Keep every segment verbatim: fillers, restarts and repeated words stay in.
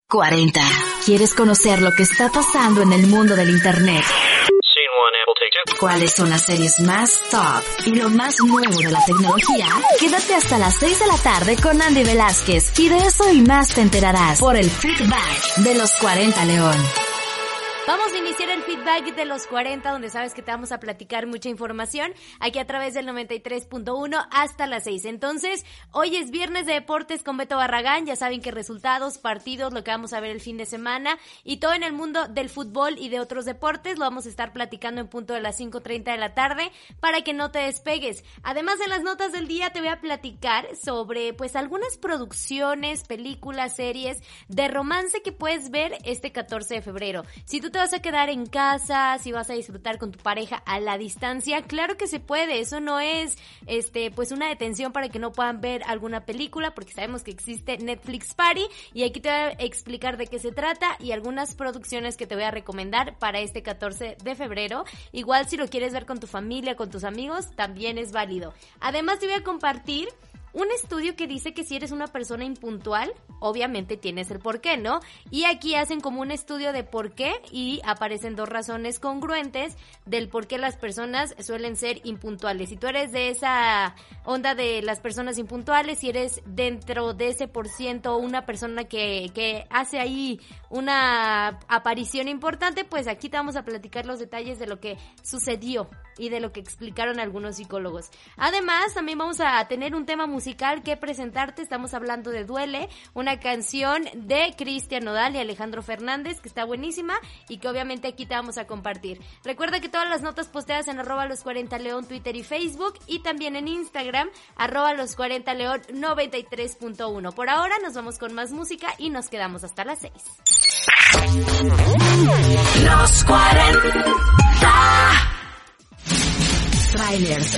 cuarenta. ¿Quieres conocer lo que está pasando en el mundo del internet? ¿Cuáles son las series más top y lo más nuevo de la tecnología? Quédate hasta las seis de la tarde con Andy Velázquez y de eso y más te enterarás por el Feedback de los cuarenta León. Vamos a iniciar el feedback de los cuarenta, donde sabes que te vamos a platicar mucha información aquí a través del noventa y tres punto uno hasta las seis. Entonces, hoy es viernes de deportes con Beto Barragán. Ya saben que resultados, partidos, lo que vamos a ver el fin de semana y todo en el mundo del fútbol y de otros deportes lo vamos a estar platicando en punto de las cinco treinta de la tarde para que no te despegues. Además, en las notas del día te voy a platicar sobre pues algunas producciones, películas, series de romance que puedes ver este catorce de febrero. Si tú te vas a quedar en casa, si vas a disfrutar con tu pareja a la distancia, claro que se puede. Eso no es este pues una detención para que no puedan ver alguna película, porque sabemos que existe Netflix Party y aquí te voy a explicar de qué se trata y algunas producciones que te voy a recomendar para este catorce de febrero. Igual si lo quieres ver con tu familia, con tus amigos, también es válido. Además te voy a compartir un estudio que dice que si eres una persona impuntual, obviamente tienes el por qué, ¿no? Y aquí hacen como un estudio de por qué y aparecen dos razones congruentes del por qué las personas suelen ser impuntuales. Si tú eres de esa onda de las personas impuntuales, si eres dentro de ese por ciento una persona que, que hace ahí una aparición importante, pues aquí te vamos a platicar los detalles de lo que sucedió y de lo que explicaron algunos psicólogos. Además, también vamos a tener un tema musical que presentarte. Estamos hablando de Duele, una canción de Cristian Nodal y Alejandro Fernández que está buenísima y que obviamente aquí te vamos a compartir. Recuerda que todas las notas posteadas en arroba los cuarenta León, Twitter y Facebook y también en Instagram, arroba los cuarenta León noventa y tres punto uno. Por ahora nos vamos con más música y nos quedamos hasta las seis. Los cuarenta. Trailers,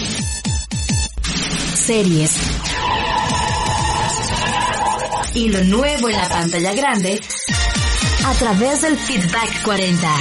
series y lo nuevo en la pantalla grande a través del Feedback cuarenta.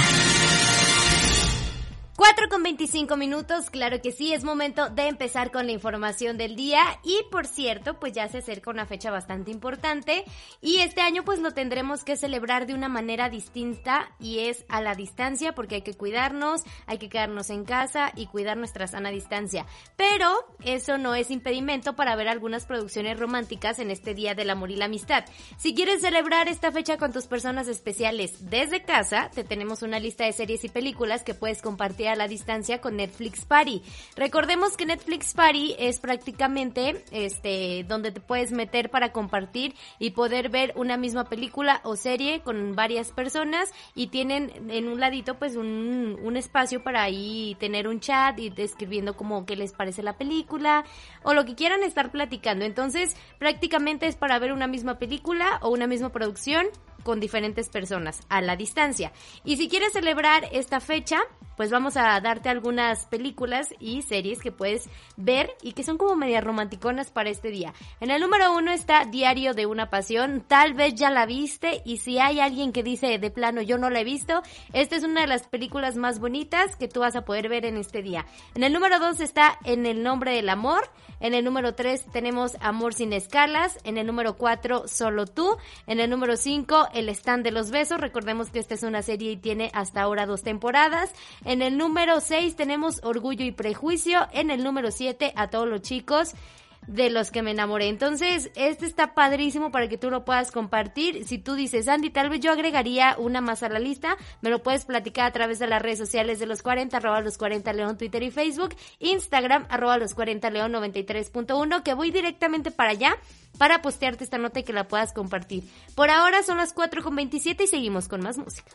cuatro con veinticinco minutos, claro que sí, es momento de empezar con la información del día y por cierto, pues ya se acerca una fecha bastante importante y este año pues lo tendremos que celebrar de una manera distinta y es a la distancia porque hay que cuidarnos, hay que quedarnos en casa y cuidar nuestra sana distancia, pero eso no es impedimento para ver algunas producciones románticas en este Día del Amor y la Amistad. Si quieres celebrar esta fecha con tus personas especiales desde casa, te tenemos una lista de series y películas que puedes compartir a la distancia con Netflix Party. Recordemos que Netflix Party es prácticamente este donde te puedes meter para compartir y poder ver una misma película o serie con varias personas y tienen en un ladito pues un, un espacio para ahí tener un chat y describiendo como qué les parece la película o lo que quieran estar platicando. Entonces prácticamente es para ver una misma película o una misma producción con diferentes personas a la distancia. Y si quieres celebrar esta fecha, pues vamos a darte algunas películas y series que puedes ver y que son como medias romanticonas para este día. En el número uno está Diario de una Pasión. Tal vez ya la viste y si hay alguien que dice de plano yo no la he visto, esta es una de las películas más bonitas que tú vas a poder ver en este día. En el número dos está En el nombre del amor. En el número tres tenemos Amor sin escalas. En el número cuatro Solo tú. En el número cinco El stand de los besos. Recordemos que esta es una serie y tiene hasta ahora dos temporadas. En el número seis tenemos Orgullo y Prejuicio. En el número siete A todos los chicos de los que me enamoré. Entonces, este está padrísimo para que tú lo puedas compartir. Si tú dices, Andy, tal vez yo agregaría una más a la lista, me lo puedes platicar a través de las redes sociales de los cuarenta, arroba los cuarenta León, Twitter y Facebook, Instagram, arroba los cuarenta León noventa y tres punto uno, que voy directamente para allá para postearte esta nota y que la puedas compartir. Por ahora son las cuatro con veintisiete y seguimos con más música.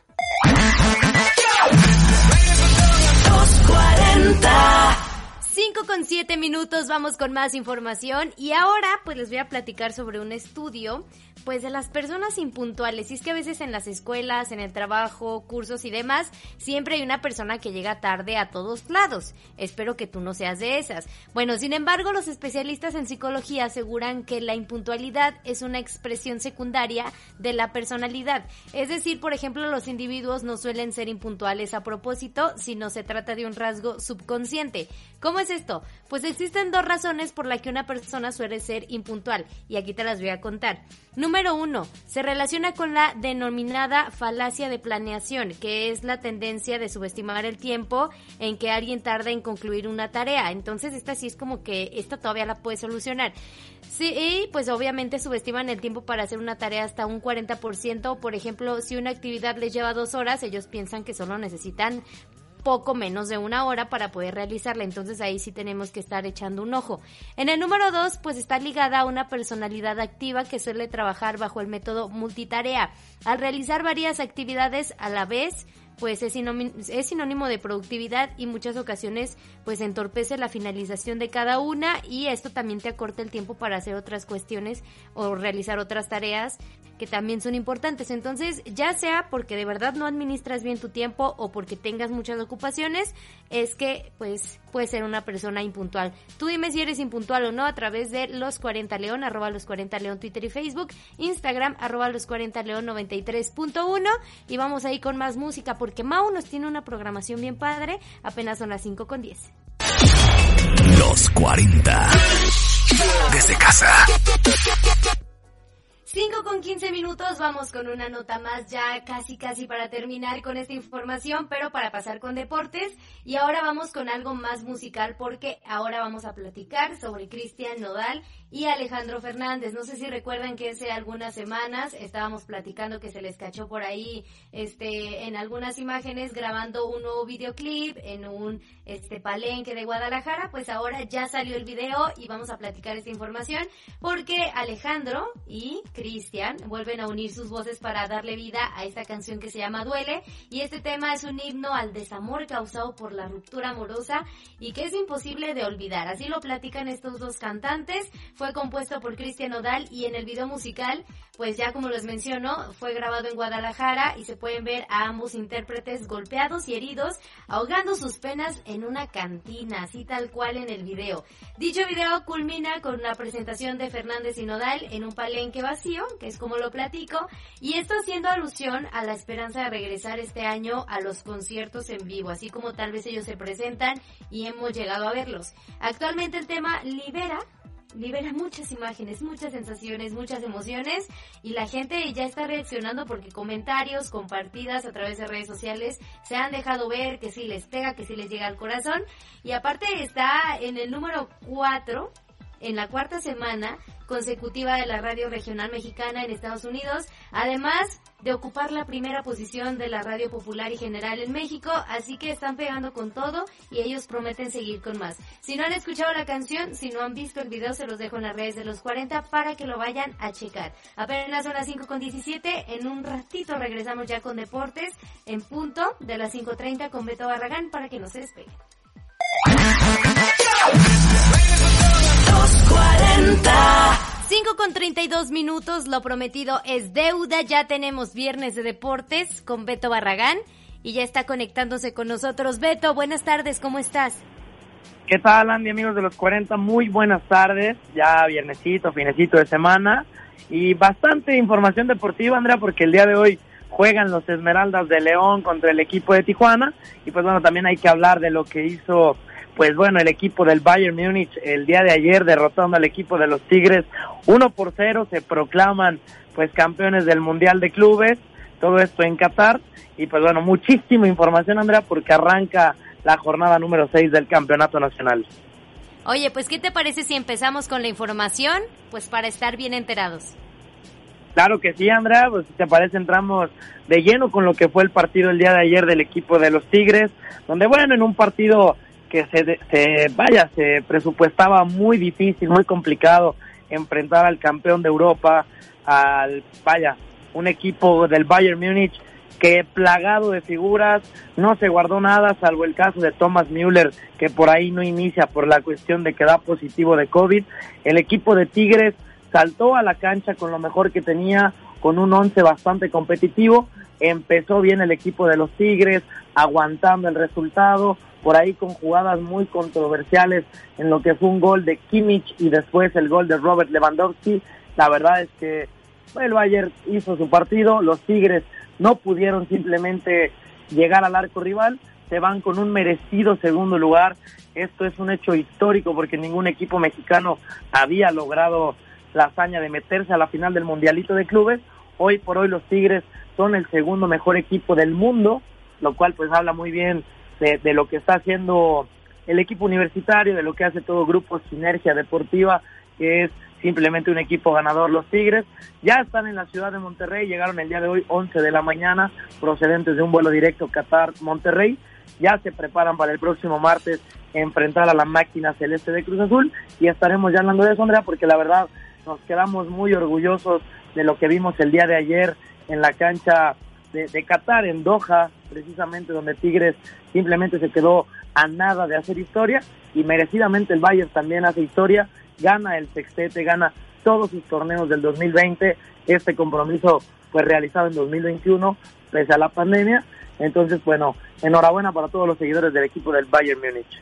Los cuarenta. cinco con siete minutos, vamos con más información y ahora pues les voy a platicar sobre un estudio pues de las personas impuntuales. Y es que a veces en las escuelas, en el trabajo, cursos y demás, siempre hay una persona que llega tarde a todos lados. Espero que tú no seas de esas. Bueno, sin embargo, los especialistas en psicología aseguran que la impuntualidad es una expresión secundaria de la personalidad. Es decir, por ejemplo, los individuos no suelen ser impuntuales a propósito, sino se trata de un rasgo subconsciente. ¿Cómo es esto? Pues existen dos razones por las que una persona suele ser impuntual y aquí te las voy a contar. Número uno, se relaciona con la denominada falacia de planeación, que es la tendencia de subestimar el tiempo en que alguien tarda en concluir una tarea. Entonces esta sí es como que esta todavía la puede solucionar. Sí, y pues obviamente subestiman el tiempo para hacer una tarea hasta un cuarenta por ciento. Por ejemplo, si una actividad les lleva dos horas, ellos piensan que solo necesitan poco menos de una hora para poder realizarla, entonces ahí sí tenemos que estar echando un ojo. En el número dos, pues está ligada a una personalidad activa que suele trabajar bajo el método multitarea. Al realizar varias actividades a la vez, pues es sinónimo, es sinónimo de productividad y muchas ocasiones pues entorpece la finalización de cada una, y esto también te acorta el tiempo para hacer otras cuestiones o realizar otras tareas que también son importantes. Entonces, ya sea porque de verdad no administras bien tu tiempo o porque tengas muchas ocupaciones, es que pues puedes ser una persona impuntual. Tú dime si eres impuntual o no a través de Los cuarenta León, arroba Los cuarenta León, Twitter y Facebook, Instagram, arroba Los cuarenta León noventa y tres punto uno, y vamos ahí con más música porque Mau nos tiene una programación bien padre. Apenas son las cinco con diez. Los cuarenta. Desde casa. cinco con quince minutos, vamos con una nota más ya casi casi para terminar con esta información, pero para pasar con deportes. Y ahora vamos con algo más musical porque ahora vamos a platicar sobre Cristian Nodal y Alejandro Fernández. No sé si recuerdan que hace algunas semanas estábamos platicando que se les cachó por ahí este en algunas imágenes grabando un nuevo videoclip en un este palenque de Guadalajara. Pues ahora ya salió el video y vamos a platicar esta información porque Alejandro y Cristian vuelven a unir sus voces para darle vida a esta canción que se llama Duele, y este tema es un himno al desamor causado por la ruptura amorosa y que es imposible de olvidar. Así lo platican estos dos cantantes. Fue compuesto por Cristian Nodal y en el video musical, pues ya como les menciono, fue grabado en Guadalajara y se pueden ver a ambos intérpretes golpeados y heridos, ahogando sus penas en una cantina, así tal cual en el video. Dicho video culmina con la presentación de Fernández y Nodal en un palenque vacío, que es como lo platico, y esto haciendo alusión a la esperanza de regresar este año a los conciertos en vivo, así como tal vez ellos se presentan y hemos llegado a verlos. Actualmente el tema libera libera muchas imágenes, muchas sensaciones, muchas emociones, y la gente ya está reaccionando porque comentarios, compartidas a través de redes sociales se han dejado ver que sí les pega, que sí les llega al corazón, y aparte está en el número cuatro, en la cuarta semana consecutiva de la radio regional mexicana en Estados Unidos, además de ocupar la primera posición de la radio popular y general en México, así que están pegando con todo y ellos prometen seguir con más. Si no han escuchado la canción, si no han visto el video, se los dejo en las redes de Los cuarenta para que lo vayan a checar. Apenas son las cinco con diecisiete, en un ratito regresamos ya con deportes en punto de las cinco treinta con Beto Barragán para que no se despegue. Los cuarenta. cinco con treinta y dos minutos, lo prometido es deuda, ya tenemos viernes de deportes con Beto Barragán y ya está conectándose con nosotros. Beto, buenas tardes, ¿cómo estás? ¿Qué tal, Andy, amigos de Los cuarenta? Muy buenas tardes, ya viernesito, finecito de semana y bastante información deportiva, Andrea, porque el día de hoy juegan los Esmeraldas de León contra el equipo de Tijuana y pues bueno, también hay que hablar de lo que hizo pues bueno, el equipo del Bayern Múnich el día de ayer derrotando al equipo de los Tigres uno por cero, se proclaman pues campeones del Mundial de Clubes, todo esto en Qatar, y pues bueno, muchísima información, Andrea, porque arranca la jornada número seis del Campeonato Nacional. Oye, pues ¿qué te parece si empezamos con la información? Pues para estar bien enterados. Claro que sí, Andrea, pues si te parece entramos de lleno con lo que fue el partido el día de ayer del equipo de los Tigres, donde bueno, en un partido que se, se vaya, se presupuestaba muy difícil, muy complicado enfrentar al campeón de Europa, al, vaya, un equipo del Bayern Múnich que plagado de figuras, no se guardó nada, salvo el caso de Thomas Müller, que por ahí no inicia por la cuestión de que da positivo de COVID. El equipo de Tigres saltó a la cancha con lo mejor que tenía, con un once bastante competitivo, empezó bien el equipo de los Tigres, aguantando el resultado, por ahí con jugadas muy controversiales en lo que fue un gol de Kimmich y después el gol de Robert Lewandowski. La verdad es que el Bayern hizo su partido, los Tigres no pudieron simplemente llegar al arco rival, se van con un merecido segundo lugar. Esto es un hecho histórico porque ningún equipo mexicano había logrado la hazaña de meterse a la final del Mundialito de Clubes. Hoy por hoy los Tigres son el segundo mejor equipo del mundo, lo cual pues habla muy bien de, de lo que está haciendo el equipo universitario, de lo que hace todo Grupo Sinergia Deportiva, que es simplemente un equipo ganador. Los Tigres ya están en la ciudad de Monterrey, llegaron el día de hoy once de la mañana, procedentes de un vuelo directo Qatar-Monterrey, ya se preparan para el próximo martes enfrentar a la máquina celeste de Cruz Azul, y estaremos ya hablando de eso, Andrea, porque la verdad nos quedamos muy orgullosos de lo que vimos el día de ayer en la cancha de, de Qatar, en Doha, precisamente donde Tigres simplemente se quedó a nada de hacer historia, y merecidamente el Bayern también hace historia, gana el sextete, gana todos sus torneos del dos mil veinte, este compromiso fue realizado en dos mil veintiuno, pese a la pandemia. Entonces, bueno, enhorabuena para todos los seguidores del equipo del Bayern Múnich.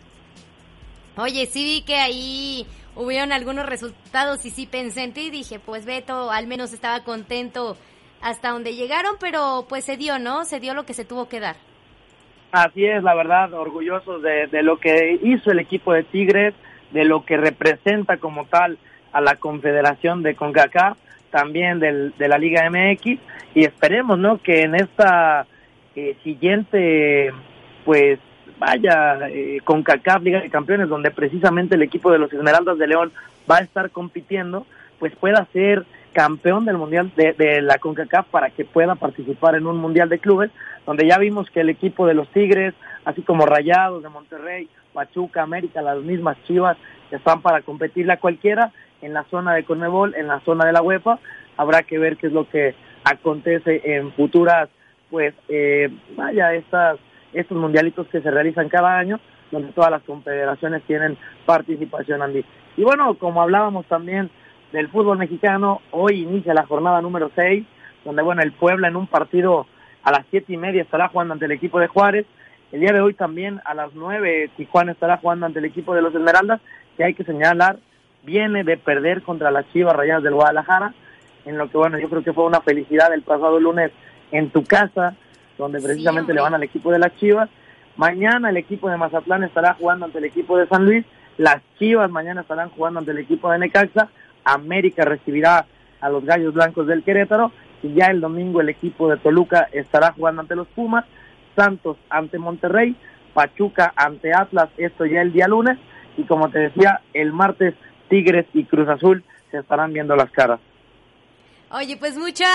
Oye, sí vi que ahí hubieron algunos resultados y sí pensé en ti y dije, pues Beto al menos estaba contento hasta donde llegaron, pero pues se dio, ¿no? Se dio lo que se tuvo que dar. Así es, la verdad, orgullosos de, de lo que hizo el equipo de Tigres, de lo que representa como tal a la Confederación de CONCACAF, también del, de la Liga M X, y esperemos, ¿no?, que en esta eh, siguiente, pues, vaya, eh, CONCACAF Liga de Campeones, donde precisamente el equipo de los Esmeraldas de León va a estar compitiendo, pues pueda ser campeón del Mundial de, de la CONCACAF para que pueda participar en un Mundial de Clubes, donde ya vimos que el equipo de los Tigres, así como Rayados de Monterrey, Pachuca, América, las mismas Chivas, están para competirle a cualquiera en la zona de CONMEBOL, en la zona de la UEFA. Habrá que ver qué es lo que acontece en futuras, pues, eh, vaya, estas, estos mundialitos que se realizan cada año, donde todas las confederaciones tienen participación, Andy. Y bueno, como hablábamos también del fútbol mexicano, hoy inicia la jornada número seis, donde, bueno, el Puebla en un partido a las siete y media estará jugando ante el equipo de Juárez. El día de hoy también a las nueve Tijuana estará jugando ante el equipo de los Esmeraldas, que hay que señalar, viene de perder contra las Chivas Rayadas del Guadalajara, en lo que, bueno, yo creo que fue una felicidad el pasado lunes en tu casa, donde precisamente sí, le van al equipo de las Chivas. Mañana el equipo de Mazatlán estará jugando ante el equipo de San Luis, las Chivas mañana estarán jugando ante el equipo de Necaxa, América recibirá a los Gallos Blancos del Querétaro, y ya el domingo el equipo de Toluca estará jugando ante los Pumas, Santos ante Monterrey, Pachuca ante Atlas, esto ya el día lunes, y como te decía, el martes Tigres y Cruz Azul se estarán viendo las caras. Oye, pues mucha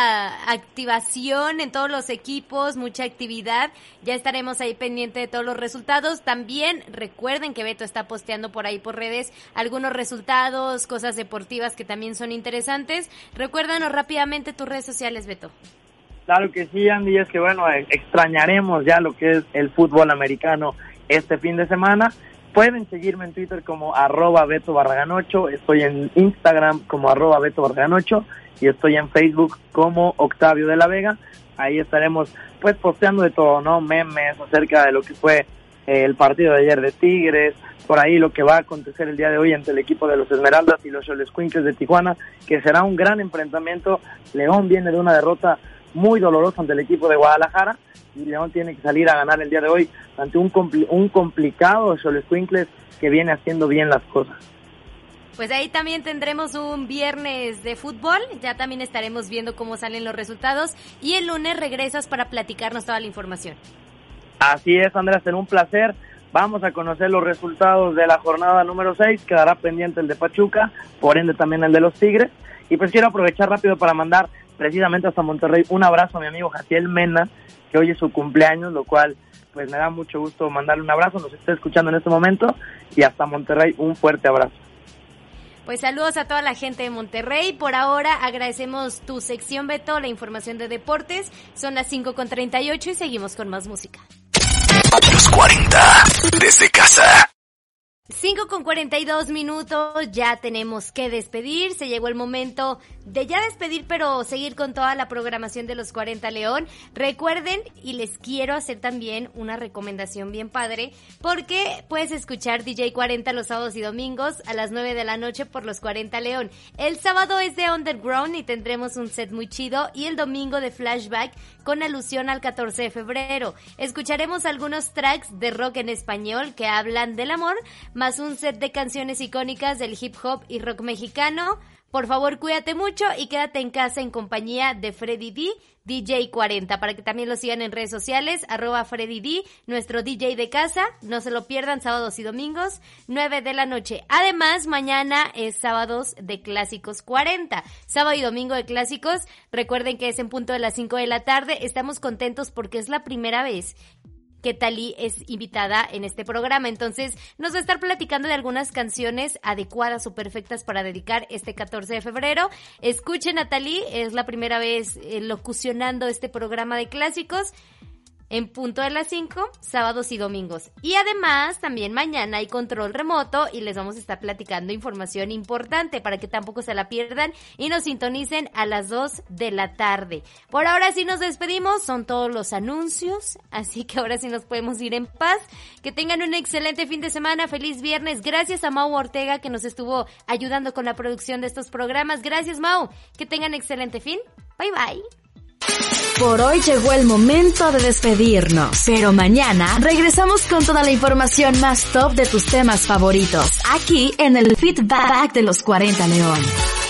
activación en todos los equipos, mucha actividad. Ya estaremos ahí pendiente de todos los resultados. También recuerden que Beto está posteando por ahí por redes algunos resultados, cosas deportivas que también son interesantes. Recuérdanos rápidamente tus redes sociales, Beto. Claro que sí, Andy, es que bueno, extrañaremos ya lo que es el fútbol americano este fin de semana. Pueden seguirme en Twitter como arroba Beto Barragán ocho, estoy en Instagram como arroba Beto Barragán ocho y estoy en Facebook como Octavio de la Vega. Ahí estaremos pues posteando de todo, ¿no? Memes acerca de lo que fue eh, el partido de ayer de Tigres, por ahí lo que va a acontecer el día de hoy entre el equipo de los Esmeraldas y los Xoloscuincles de Tijuana, que será un gran enfrentamiento. León viene de una derrota muy dolorosa ante el equipo de Guadalajara, y León tiene que salir a ganar el día de hoy ante un, compli- un complicado Xoloscuincles que viene haciendo bien las cosas. Pues ahí también tendremos un viernes de fútbol, ya también estaremos viendo cómo salen los resultados, y el lunes regresas para platicarnos toda la información. Así es, Andrea, será un placer. Vamos a conocer los resultados de la jornada número seis, quedará pendiente el de Pachuca, por ende también el de los Tigres, y pues quiero aprovechar rápido para mandar precisamente hasta Monterrey un abrazo a mi amigo Jaciel Mena, que hoy es su cumpleaños, lo cual pues me da mucho gusto mandarle un abrazo, nos está escuchando en este momento, y hasta Monterrey un fuerte abrazo. Pues saludos a toda la gente de Monterrey. Por ahora agradecemos tu sección, Beto, la información de deportes. Son las cinco con treinta y ocho y seguimos con más música. Los cuarenta, desde casa. cinco con cuarenta y dos minutos, ya tenemos que despedir, se llegó el momento de ya despedir, pero seguir con toda la programación de los cuarenta León. Recuerden, y les quiero hacer también una recomendación bien padre, porque puedes escuchar D J cuarenta los sábados y domingos a las nueve de la noche por los cuarenta León. El sábado es de Underground y tendremos un set muy chido, y el domingo de Flashback con alusión al catorce de febrero. Escucharemos algunos tracks de rock en español que hablan del amor, más un set de canciones icónicas del hip hop y rock mexicano, Por favor, cuídate mucho y quédate en casa en compañía de Freddy D, D J cuarenta, para que también lo sigan en redes sociales, arroba Freddy D, nuestro D J de casa. No se lo pierdan, sábados y domingos, nueve de la noche. Además, mañana es sábados de Clásicos cuarenta, sábado y domingo de Clásicos. Recuerden que es en punto de las cinco de la tarde. Estamos contentos porque es la primera vez que Thalí es invitada en este programa, entonces nos va a estar platicando de algunas canciones adecuadas o perfectas para dedicar este catorce de febrero. Escuchen a Thalí, es la primera vez eh, locucionando este programa de clásicos en punto de las cinco, sábados y domingos. Y además, también mañana hay control remoto y les vamos a estar platicando información importante para que tampoco se la pierdan y nos sintonicen a las dos de la tarde. Por ahora sí nos despedimos, son todos los anuncios, así que ahora sí nos podemos ir en paz. Que tengan un excelente fin de semana, feliz viernes. Gracias a Mau Ortega que nos estuvo ayudando con la producción de estos programas. Gracias, Mau. Que tengan excelente fin. Bye, bye. Por hoy llegó el momento de despedirnos, pero mañana regresamos con toda la información más top de tus temas favoritos, aquí en el Feedback de los cuarenta León.